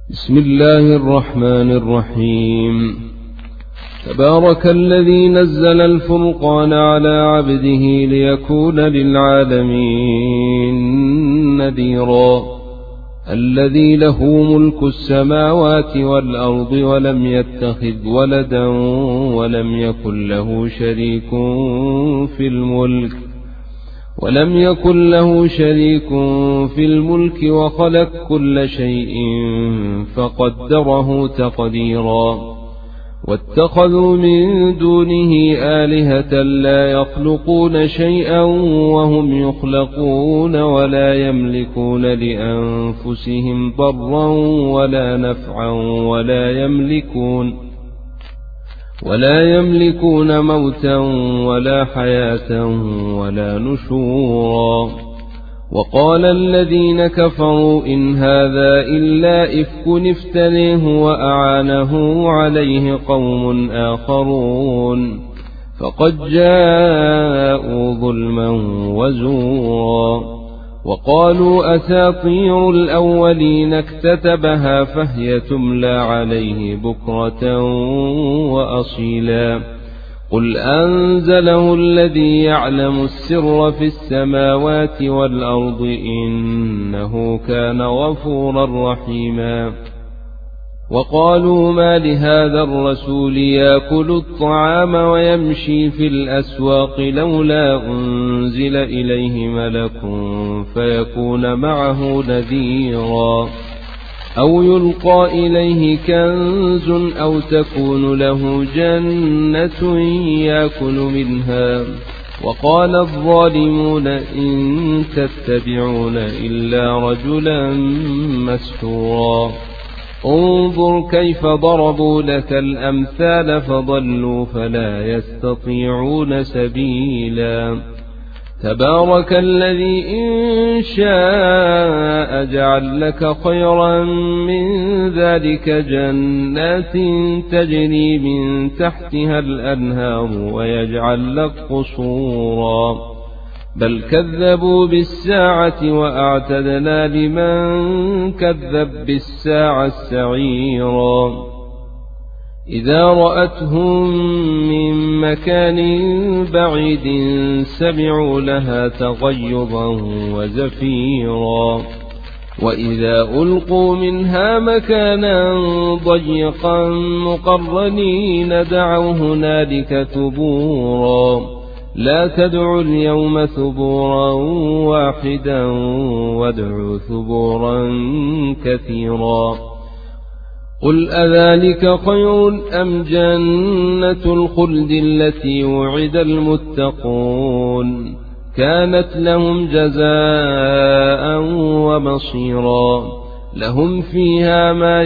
بسم الله الرحمن الرحيم. تبارك الذي نزل الفرقان على عبده ليكون للعالمين نذيرا. الذي له ملك السماوات والأرض ولم يتخذ ولدا ولم يكن له شريك في الملك وخلق كل شيء فقدره تقديرا. واتخذوا من دونه آلهة لا يخلقون شيئا وهم يخلقون ولا يملكون لأنفسهم ضرا ولا نفعا ولا يملكون موتا ولا حياة ولا نشورا. وقال الذين كفروا إن هذا إلا إفك افتريه وأعانه عليه قوم آخرون فقد جاءوا ظلما وزورا. وقالوا أساطير الأولين اكتتبها فهي تملى عليه بكرة وأصيلا. قل أنزله الذي يعلم السر في السماوات والأرض إنه كان غفورا رحيما. وقالوا ما لهذا الرسول يأكل الطعام ويمشي في الأسواق لولا أنزل إليه ملك فيكون معه نذيرا أو يلقى إليه كنز أو تكون له جنة يأكل منها. وقال الظالمون إن تتبعون إلا رجلا مسحورا. انظر كيف ضربوا لك الأمثال فضلوا فلا يستطيعون سبيلا. تبارك الذي إن شاء جعل لك خيرا من ذلك جنات تجري من تحتها الأنهار ويجعل لك قصورا. بل كذبوا بالساعة وأعتدنا لمن كذب بالساعة سعيرا. إذا رأتهم من مكان بعيد سمعوا لها تغيظا وزفيرا. وإذا ألقوا منها مكانا ضيقا مقرنين دعوا هنالك ثبورا. لا تدعوا اليوم ثبورا واحدا وادعوا ثبورا كثيرا. قل أذلك خير أم جنة الخلد التي وعد المتقون كانت لهم جزاء ومصيرا. لهم فيها ما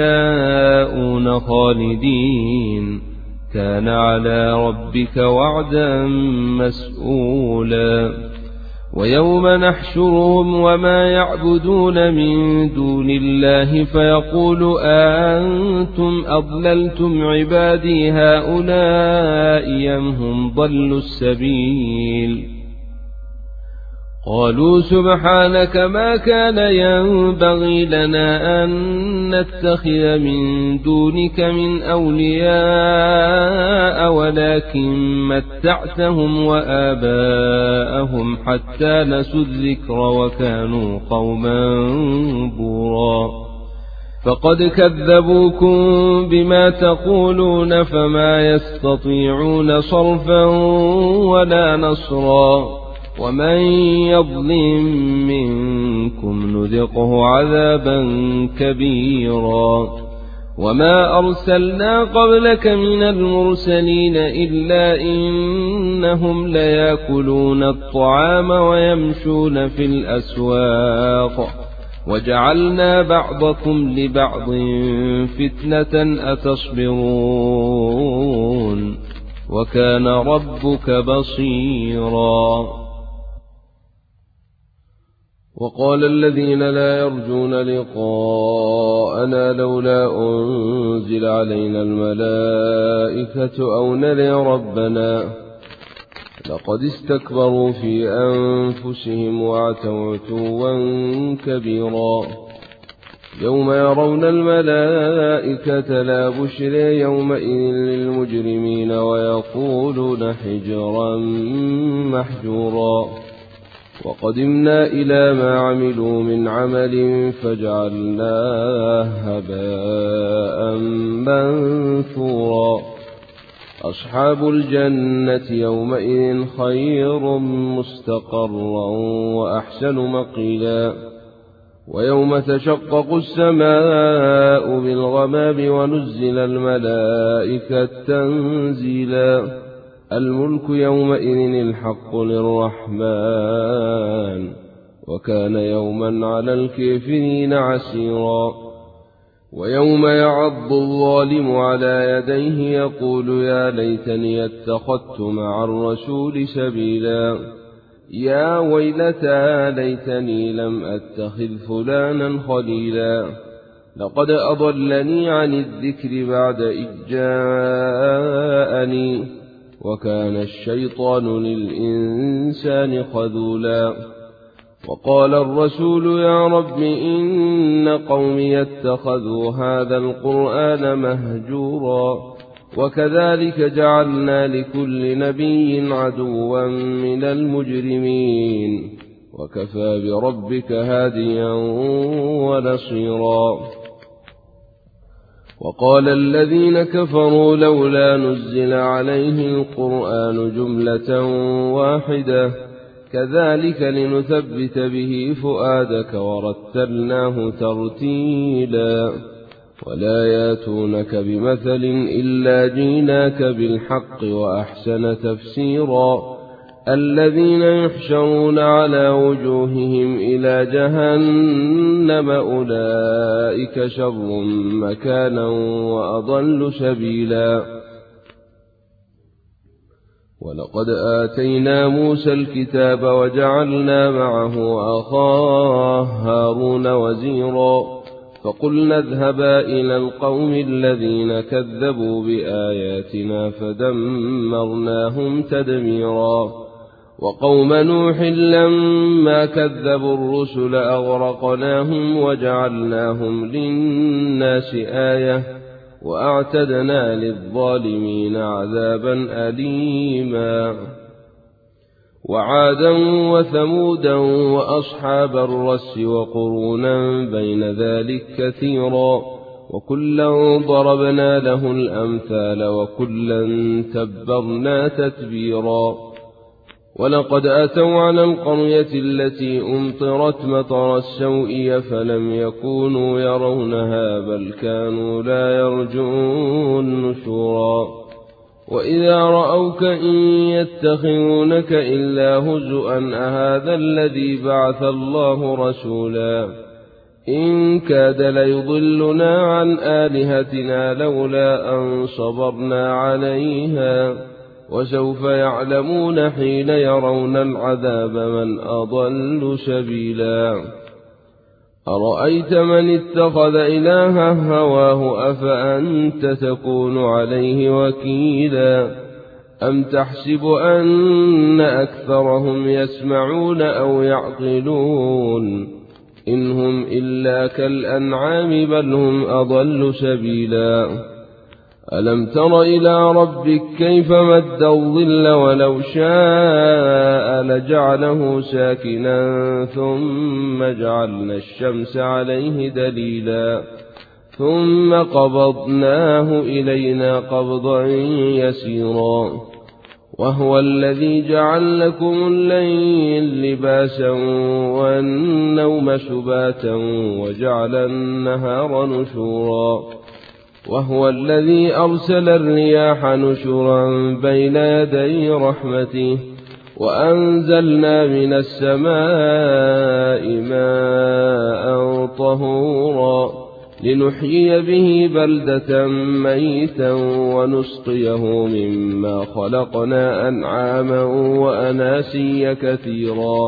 يشاءون خالدين كان على ربك وعدا مسئولا. ويوم نحشرهم وما يعبدون من دون الله فيقول أنتم أضللتم عبادي هؤلاء أم هم ضلوا السبيل. قالوا سبحانك ما كان ينبغي لنا أن نتخذ من دونك من أولياء ولكن متعتهم وآباءهم حتى نسوا الذكر وكانوا قوما بورا. فقد كذبوكم بما تقولون فما يستطيعون صرفا ولا نصرا. ومن يظلم منكم نذقه عذابا كبيرا. وما أرسلنا قبلك من المرسلين إلا إنهم ليأكلون الطعام ويمشون في الأسواق وجعلنا بعضكم لبعض فتنة أتصبرون وكان ربك بصيرا. وقال الذين لا يرجون لقاءنا لولا أنزل علينا الملائكة أو نري ربنا لقد استكبروا في أنفسهم وعتوا عتوا كبيرا. يوم يرون الملائكة لا بشرى يومئذ للمجرمين ويقولون حجرا محجورا وقدمنا إلى ما عملوا من عمل فجعلناه هباء منثورا أصحاب الجنة يومئذ خير مستقرا وأحسن مقيلا ويوم تشقق السماء بالغمام ونزل الملائكة تنزيلا الملك يومئذ الحق للرحمن وكان يوما على الكافرين عسيرا ويوم يعض الظالم على يديه يقول يا ليتني اتخذت مع الرسول سبيلا يا ويلتى ليتني لم أتخذ فلانا خليلا لقد أضلني عن الذكر بعد إذ جاءني وكان الشيطان للإنسان خذولا وقال الرسول يا رب إن قومي اتخذوا هذا القرآن مهجورا وكذلك جعلنا لكل نبي عدوا من المجرمين وكفى بربك هاديا ونصيرا وقال الذين كفروا لولا نزل عليه القرآن جملة واحدة كذلك لنثبت به فؤادك ورتلناه ترتيلا ولا ياتونك بمثل إلا جيناك بالحق وأحسن تفسيرا الذين يحشرون على وجوههم إلى جهنم أولئك شر مكانا وأضل سبيلا ولقد آتينا موسى الكتاب وجعلنا معه أخاه هارون وزيرا فقلنا اذهبا إلى القوم الذين كذبوا بآياتنا فدمرناهم تدميرا وقوم نوح لما كذبوا الرسل أغرقناهم وجعلناهم للناس آية وأعتدنا للظالمين عذابا أليما وعادا وثمودا وأصحاب الرس وقرونا بين ذلك كثيرا وكلا ضربنا له الأمثال وكلا تبرنا تتبيرا ولقد أتوا على القرية التي أمطرت مطر السوء فلم يكونوا يرونها بل كانوا لا يرجون نشورا وإذا رأوك إن يتخذونك إلا هزؤا أهذا الذي بعث الله رسولا إن كاد ليضلنا عن آلهتنا لولا أن صبرنا عليها وسوف يعلمون حين يرون العذاب من أضل سبيلا أرأيت من اتخذ إلهه هواه أفأنت تكون عليه وكيلا أم تحسب أن أكثرهم يسمعون أو يعقلون إن هم إلا كالأنعام بل هم أضل سبيلا ألم تر إلى ربك كيف مد الظل ولو شاء لجعله ساكنا ثم جعلنا الشمس عليه دليلا ثم قبضناه إلينا قبضا يسيرا وهو الذي جعل لكم الليل لباسا والنوم سباتا وجعل النهار نشورا وهو الذي أرسل الرياح نشرا بين يدي رحمته وأنزلنا من السماء ماء طهورا لنحيي به بلدة ميتا ونسقيه مما خلقنا أنعاما وأناسيا كثيرا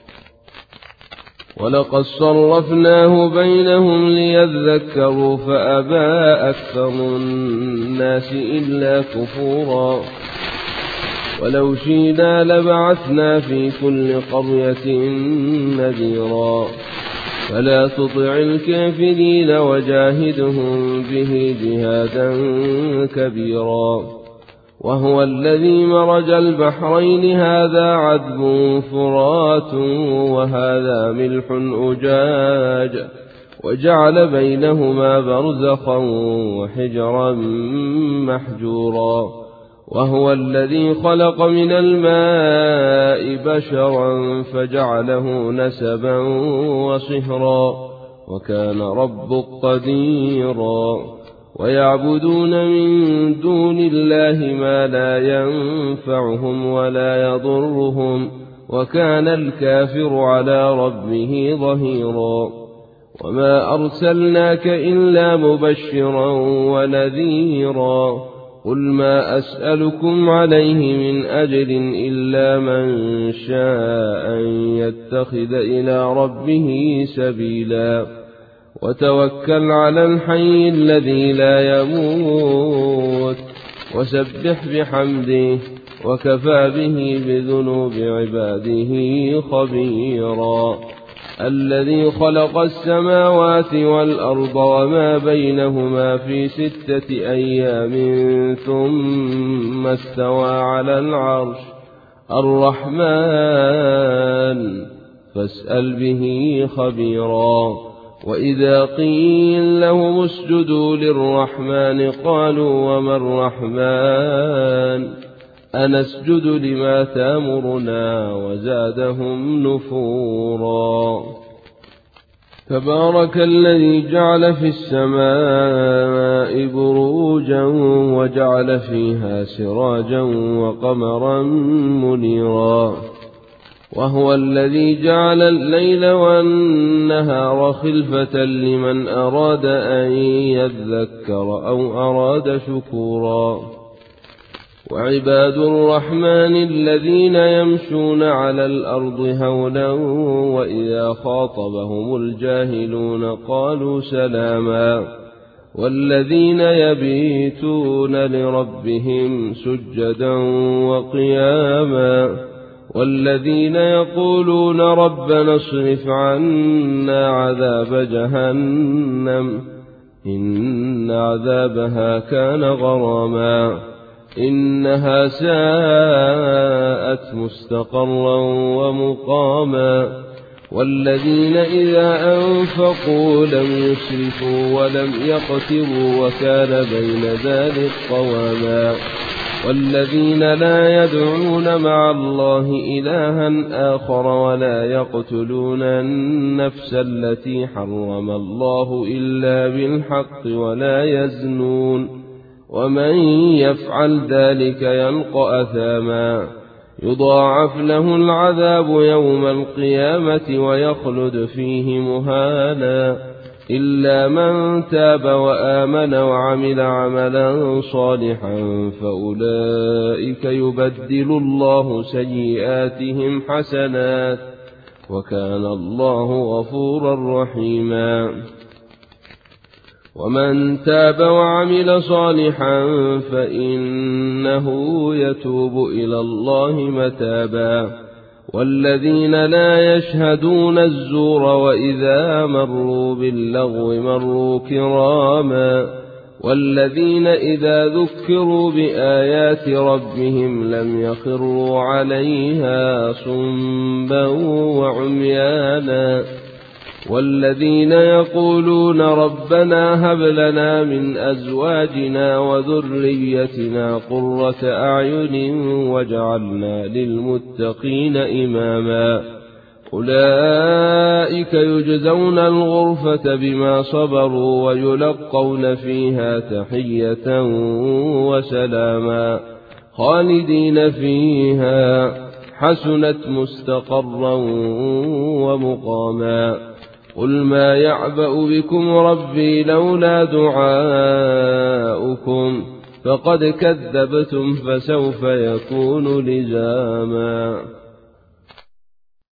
ولقد صرفناه بينهم ليذكروا فأبى أكثر الناس إلا كفورا ولو شئنا لبعثنا في كل قرية نذيرا فلا تطع الكافرين وجاهدهم به جهادا كبيرا. وهو الذي مرج البحرين هذا عذب فرات وهذا ملح أجاج وجعل بينهما برزخا وحجرا محجورا. وهو الذي خلق من الماء بشرا فجعله نسبا وصهرا وكان ربك قديرا. ويعبدون من دون الله ما لا ينفعهم ولا يضرهم وكان الكافر على ربه ظهيرا. وما أرسلناك إلا مبشرا ونذيرا. قل ما أسألكم عليه من أجر إلا من شاء أن يتخذ إلى ربه سبيلا. وتوكل على الحي الذي لا يموت وسبح بحمده وكفى به بذنوب عباده خبيرا. الذي خلق السماوات والأرض وما بينهما في 6 أيام ثم استوى على العرش الرحمن فاسأل به خبيرا. وإذا قيل لهم اسجدوا للرحمن قالوا وما الرحمن أنسجد لما تأمرنا وزادهم نفورا. تبارك الذي جعل في السماء بروجا وجعل فيها سراجا وقمرا منيرا. وهو الذي جعل الليل والنهار خلفة لمن أراد أن يذكر أو أراد شكورا. وعباد الرحمن الذين يمشون على الأرض هونا وإذا خاطبهم الجاهلون قالوا سلاما. والذين يبيتون لربهم سجدا وقياما. والذين يقولون ربنا اصرف عنا عذاب جهنم إن عذابها كان غراما إنها ساءت مستقرا ومقاما. والذين إذا أنفقوا لم يسرفوا ولم يقتروا وكان بين ذلك قواما. والذين لا يدعون مع الله إلها آخر ولا يقتلون النفس التي حرم الله إلا بالحق ولا يزنون ومن يفعل ذلك يلقى أثاما يضاعف له العذاب يوم القيامة ويخلد فيه مهانا إلا من تاب وآمن وعمل عملا صالحا فأولئك يبدل الله سيئاتهم حسنات وكان الله غفورا رحيما. ومن تاب وعمل صالحا فإنه يتوب إلى الله متابا. والذين لا يشهدون الزور وإذا مروا باللغو مروا كراما. والذين إذا ذكروا بآيات ربهم لم يخروا عليها صما وعميانا. والذين يقولون ربنا هب لنا من أزواجنا وذريتنا قرة أعين واجعلنا للمتقين إماما. أولئك يجزون الغرفة بما صبروا ويلقون فيها تحية وسلاما خالدين فيها حسنت مستقرا ومقاما. قل ما يعبأ بكم ربي لولا دعاؤكم فقد كذبتم فسوف يكون لزاما.